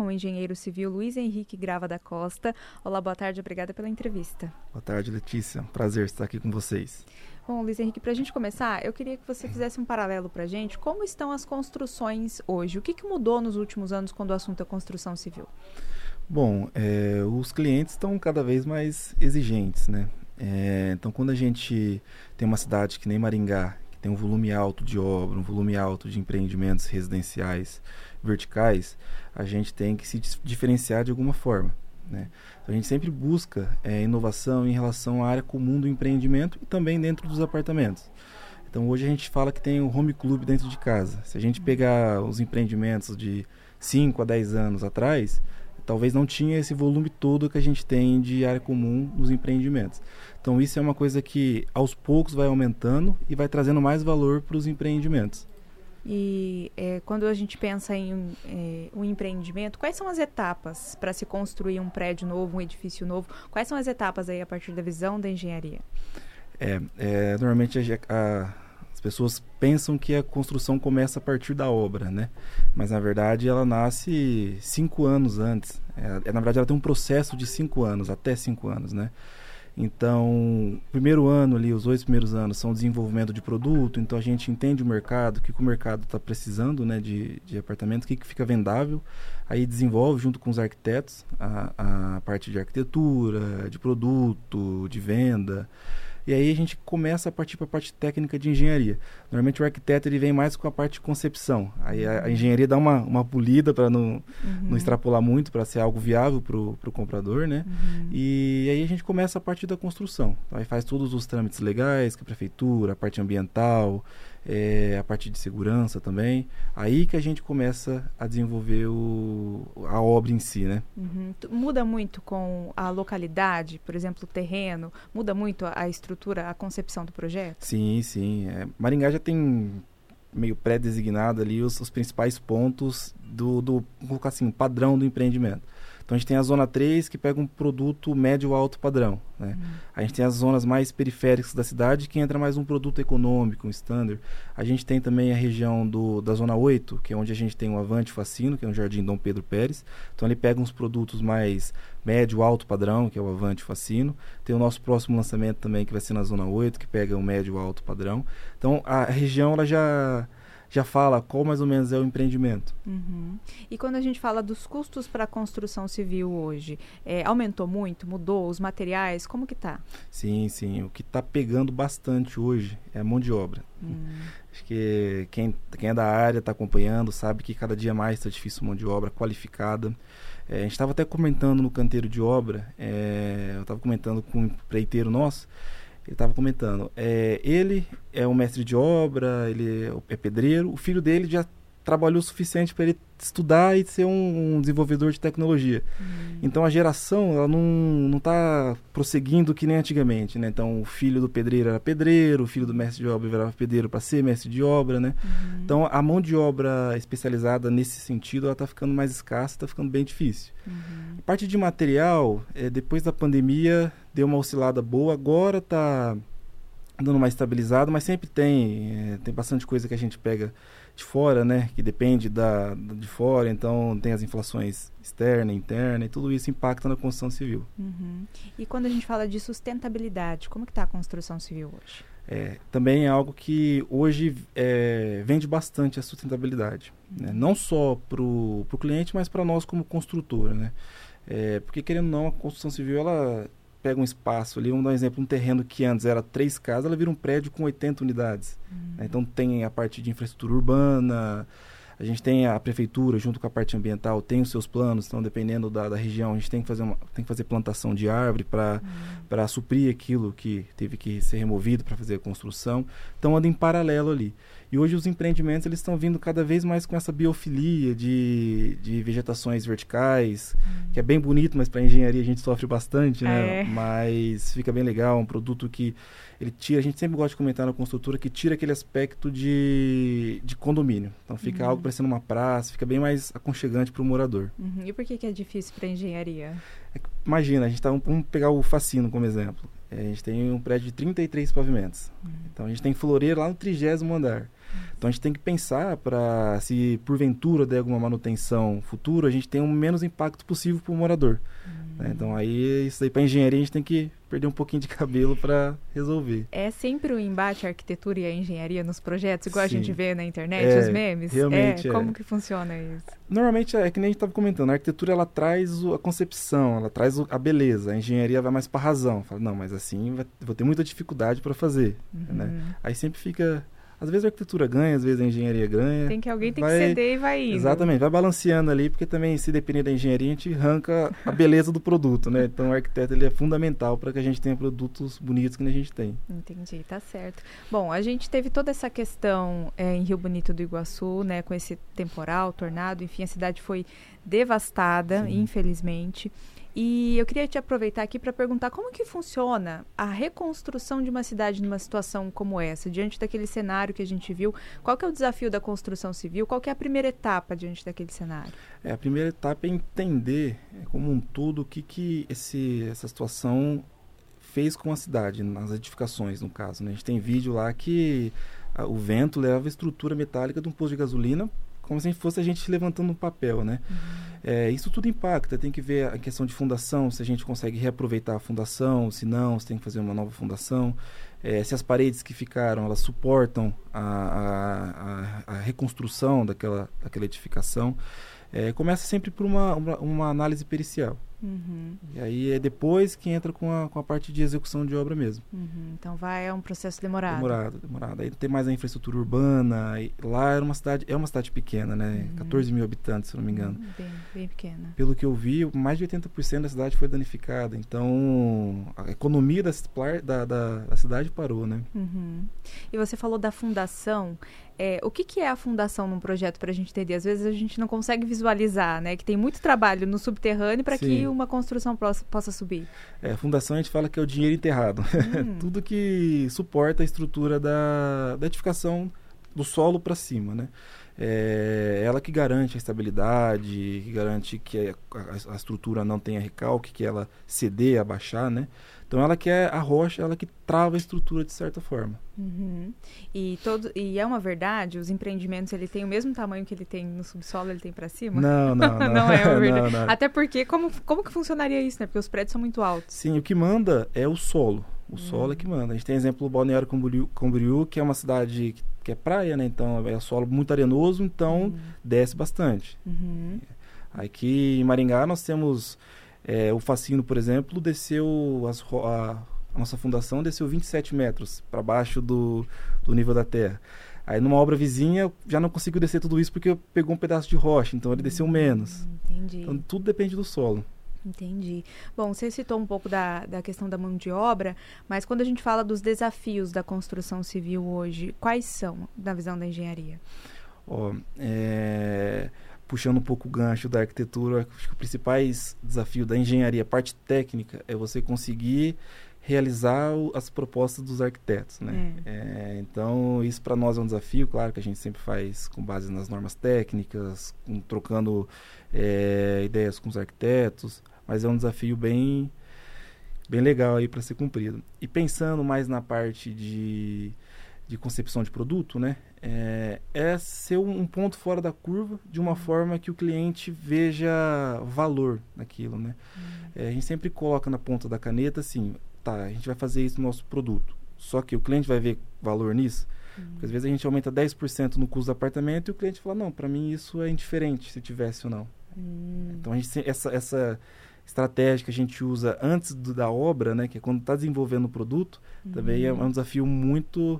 com o engenheiro civil Luiz Henrique Grava da Costa. Olá, boa tarde, obrigada pela entrevista. Boa tarde, Letícia. Prazer estar aqui com vocês. Bom, Luiz Henrique, para a gente começar, eu queria que você fizesse um paralelo para a gente. Como estão as construções hoje? O que mudou nos últimos anos quando o assunto é construção civil? Bom, os clientes estão cada vez mais exigentes, né? Então, quando a gente tem uma cidade que nem Maringá, que tem um volume alto de obra, um volume alto de empreendimentos residenciais verticais, a gente tem que se diferenciar de alguma forma, né? Então, a gente sempre busca inovação em relação à área comum do empreendimento e também dentro dos apartamentos. Então, hoje a gente fala que tem um home club dentro de casa. Se a gente pegar os empreendimentos de 5 a 10 anos atrás, talvez não tinha esse volume todo que a gente tem de área comum nos empreendimentos. Então, isso é uma coisa que aos poucos vai aumentando e vai trazendo mais valor para os empreendimentos. E quando a gente pensa em um empreendimento, quais são as etapas para se construir um prédio novo, um edifício novo? Quais são as etapas aí a partir da visão da engenharia? Normalmente as pessoas pensam que a construção começa a partir da obra, né? Mas na verdade ela nasce 5 anos antes. Na verdade ela tem um processo de 5 anos, até 5 anos, né? Então, o primeiro ano ali, os 2 primeiros anos são desenvolvimento de produto. Então a gente entende o mercado, o que o mercado está precisando, né, de apartamentos, o que fica vendável. Aí desenvolve junto com os arquitetos a parte de arquitetura, de produto, de venda. E aí a gente começa a partir para a parte técnica de engenharia. Normalmente o arquiteto ele vem mais com a parte de concepção. Aí a engenharia dá uma polida para não extrapolar muito, para ser algo viável para o comprador, né? E aí a gente começa a partir da construção. Então, aí faz todos os trâmites legais, com a prefeitura, a parte ambiental, a parte de segurança também. Aí que a gente começa a desenvolver a obra em si, né? Muda muito com a localidade, por exemplo, o terreno? Muda muito a estrutura, a concepção do projeto? Sim, sim. Maringá já tem meio pré-designado ali os principais pontos vamos colocar assim, padrão do empreendimento. Então a gente tem a zona 3 que pega um produto médio alto padrão, né? A gente tem as zonas mais periféricas da cidade que entra mais um produto econômico, um standard. A gente tem também a região da zona 8, que é onde a gente tem o Avante Facino, que é um jardim Dom Pedro Pérez. Então ele pega uns produtos mais médio alto padrão, que é o Avante Facino. Tem o nosso próximo lançamento também que vai ser na zona 8, que pega o médio alto padrão. Então a região ela já fala qual mais ou menos é o empreendimento. E quando a gente fala dos custos para a construção civil hoje, aumentou muito? Mudou? Os materiais? Como que está? Sim, sim. O que está pegando bastante hoje é a mão de obra. Acho que quem é da área está acompanhando, sabe que cada dia mais está difícil mão de obra qualificada. A gente estava até comentando no canteiro de obra, eu estava comentando com um empreiteiro nosso. Ele estava comentando, ele é um mestre de obra, ele é pedreiro, o filho dele já trabalhou o suficiente para ele estudar e ser um desenvolvedor de tecnologia. Então a geração ela não está prosseguindo que nem antigamente, né? Então o filho do pedreiro era pedreiro, o filho do mestre de obra virava pedreiro para ser mestre de obra, né? Então a mão de obra especializada nesse sentido ela está ficando mais escassa, está ficando bem difícil. A parte de material, depois da pandemia deu uma oscilada boa, agora está dando uma estabilizada, mas sempre tem bastante coisa que a gente pega de fora, né, que depende de fora, então tem as inflações externa, interna, e tudo isso impacta na construção civil. E quando a gente fala de sustentabilidade, como que está a construção civil hoje? Também é algo que hoje vende bastante a sustentabilidade, né? Não só para o cliente, mas para nós como construtora, né? Porque querendo ou não, a construção civil ela pega um espaço ali, vamos dar um exemplo, um terreno que antes era 3 casas, ela vira um prédio com 80 unidades. Né? Então tem a parte de infraestrutura urbana, a gente tem a prefeitura junto com a parte ambiental, tem os seus planos, então dependendo da região, a gente tem que fazer plantação de árvore para suprir aquilo que teve que ser removido para fazer a construção. Então anda em paralelo ali. E hoje os empreendimentos eles estão vindo cada vez mais com essa biofilia de vegetações verticais, que é bem bonito, mas para a engenharia a gente sofre bastante, né? Mas fica bem legal, um produto que ele tira, a gente sempre gosta de comentar na construtora, que tira aquele aspecto de condomínio. Então fica algo parecendo uma praça, fica bem mais aconchegante para o morador. E por que é difícil para a engenharia? Imagina, a gente vamos pegar o Facino como exemplo. A gente tem um prédio de 33 pavimentos. Então a gente tem floreiro lá no 30º andar. Então a gente tem que pensar para, se porventura der alguma manutenção futura, a gente tem o menos impacto possível para o morador. Né? Então aí, isso aí para engenharia a gente tem que perder um pouquinho de cabelo para resolver. É sempre o embate a arquitetura e a engenharia nos projetos, igual Sim. A gente vê na internet, os memes? Realmente Como que funciona isso? Normalmente é que nem a gente estava comentando, a arquitetura ela traz a concepção, ela traz a beleza, a engenharia vai mais para a razão. Fala, não, mas assim vou ter muita dificuldade para fazer. Né? Aí sempre fica... Às vezes a arquitetura ganha, às vezes a engenharia ganha. Alguém tem que ceder e vai indo. Exatamente, vai balanceando ali, porque também, se depender da engenharia, a gente arranca a beleza do produto, né? Então o arquiteto ele é fundamental para que a gente tenha produtos bonitos que a gente tem. Entendi, tá certo. Bom, a gente teve toda essa questão em Rio Bonito do Iguaçu, né? Com esse temporal, tornado, enfim, a cidade foi devastada, sim, infelizmente. E eu queria te aproveitar aqui para perguntar como que funciona a reconstrução de uma cidade numa situação como essa, diante daquele cenário que a gente viu. Qual que é o desafio da construção civil? Qual que é a primeira etapa diante daquele cenário? A primeira etapa é entender como um todo o que essa situação fez com a cidade, nas edificações, no caso. Né? A gente tem vídeo lá que o vento leva a estrutura metálica de um posto de gasolina como se fosse a gente levantando um papel, né? Isso tudo impacta, tem que ver a questão de fundação, se a gente consegue reaproveitar a fundação, se não, se tem que fazer uma nova fundação, se as paredes que ficaram, elas suportam a reconstrução daquela toucação. Começa sempre por uma análise pericial. E aí é depois que entra com a parte de execução de obra mesmo. Então é um processo demorado. Demorado. Aí tem mais a infraestrutura urbana. Lá é uma cidade pequena, né? 14 mil habitantes, se não me engano. Bem pequena. Pelo que eu vi, mais de 80% da cidade foi danificada. Então, a economia da cidade parou, né? E você falou da fundação. O que é a fundação num projeto, para a gente entender? Às vezes a gente não consegue visualizar, né? Que tem muito trabalho no subterrâneo para que uma construção possa subir. A fundação a gente fala que é o dinheiro enterrado. Tudo que suporta a estrutura da edificação do solo para cima, né? Ela que garante a estabilidade, que garante que a estrutura não tenha recalque, que ela ceder, abaixar, né? Então ela que é a rocha, ela que trava a estrutura de certa forma. E é uma verdade, os empreendimentos, ele tem o mesmo tamanho que ele tem no subsolo, ele tem para cima? Não. Não é uma verdade. Não. Até porque, como que funcionaria isso, né? Porque os prédios são muito altos. Sim, o que manda é o solo. O solo é que manda. A gente tem exemplo do Balneário Camboriú, que é uma cidade que é praia, né? Então é solo muito arenoso, então desce bastante. Aqui em Maringá nós temos o Facino, por exemplo, desceu a nossa fundação desceu 27 metros para baixo do nível da terra. Aí numa obra vizinha já não conseguiu descer tudo isso porque pegou um pedaço de rocha, então ele desceu menos. Entendi. Então tudo depende do solo. Entendi. Bom, você citou um pouco da questão da mão de obra, mas quando a gente fala dos desafios da construção civil hoje, quais são, na visão da engenharia? Puxando um pouco o gancho da arquitetura, acho que o principal desafio da engenharia, a parte técnica, é você conseguir realizar as propostas dos arquitetos, né? Então, isso para nós é um desafio, claro que a gente sempre faz com base nas normas técnicas, trocando ideias com os arquitetos, mas é um desafio bem legal aí para ser cumprido. E pensando mais na parte de concepção de produto, né? Ser um ponto fora da curva de uma forma que o cliente veja valor naquilo, né? A gente sempre coloca na ponta da caneta assim, a gente vai fazer isso no nosso produto, só que o cliente vai ver valor nisso, porque às vezes a gente aumenta 10% no custo do apartamento e o cliente fala, não, para mim isso é indiferente se tivesse ou não. Então essa estratégia que a gente usa antes da obra, né, que é quando está desenvolvendo o produto, também é um desafio muito...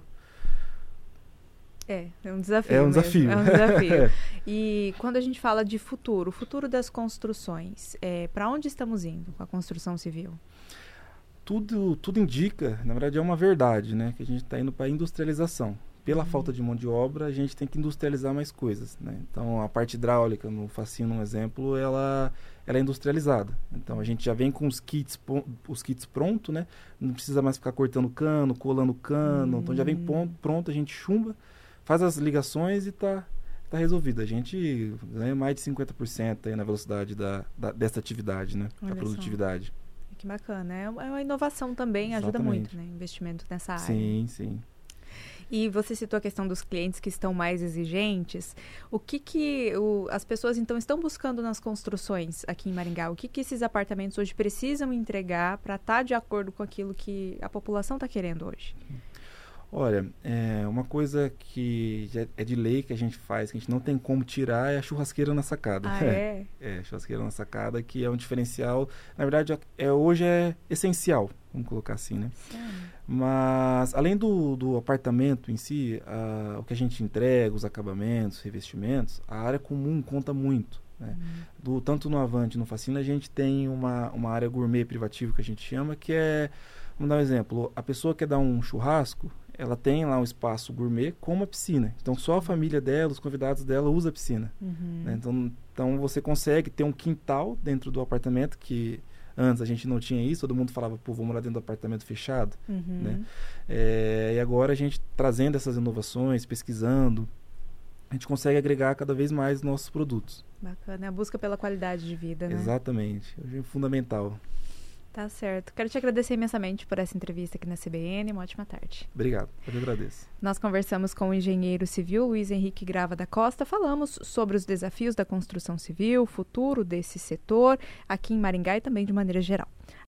É um desafio. É um desafio. E quando a gente fala de futuro, o futuro das construções, para onde estamos indo com a construção civil? Tudo indica, na verdade é uma verdade, né, que a gente está indo para a industrialização. Pela falta de mão de obra, a gente tem que industrializar mais coisas, né? Então, a parte hidráulica, no Facino, um exemplo, ela é industrializada. Então, a gente já vem com os kits prontos, né? Não precisa mais ficar cortando cano, colando cano. Então, já vem pronto, a gente chumba, faz as ligações e está resolvido. A gente ganha mais de 50% aí na velocidade dessa atividade, né? Da produtividade. Que bacana. É uma inovação também, ajuda muito, né? Investimento nessa área. Sim. E você citou a questão dos clientes que estão mais exigentes. O que as pessoas, então, estão buscando nas construções aqui em Maringá? O que esses apartamentos hoje precisam entregar para estar de acordo com aquilo que a população está querendo hoje? Olha, uma coisa que já é de lei que a gente faz, que a gente não tem como tirar, é a churrasqueira na sacada. Ah, é? Churrasqueira na sacada, que é um diferencial. Na verdade, hoje é essencial, vamos colocar assim, né? Sério? Mas, além do apartamento em si, o que a gente entrega, os acabamentos, revestimentos, a área comum conta muito. Né? Tanto no Avante, no Facina, a gente tem uma área gourmet privativa que a gente chama, que é, vamos dar um exemplo, a pessoa quer dar um churrasco, ela tem lá um espaço gourmet com uma piscina. Então, só a família dela, os convidados dela, usa a piscina. Né? Então, você consegue ter um quintal dentro do apartamento, que antes a gente não tinha isso, todo mundo falava, pô, vou morar dentro do apartamento fechado. Né? E agora a gente trazendo essas inovações, pesquisando, a gente consegue agregar cada vez mais nossos produtos. Bacana, a busca pela qualidade de vida, né? Exatamente, hoje é fundamental. Tá certo. Quero te agradecer imensamente por essa entrevista aqui na CBN. Uma ótima tarde. Obrigado, eu agradeço. Nós conversamos com o engenheiro civil Luiz Henrique Grava da Costa. Falamos sobre os desafios da construção civil, o futuro desse setor aqui em Maringá e também de maneira geral.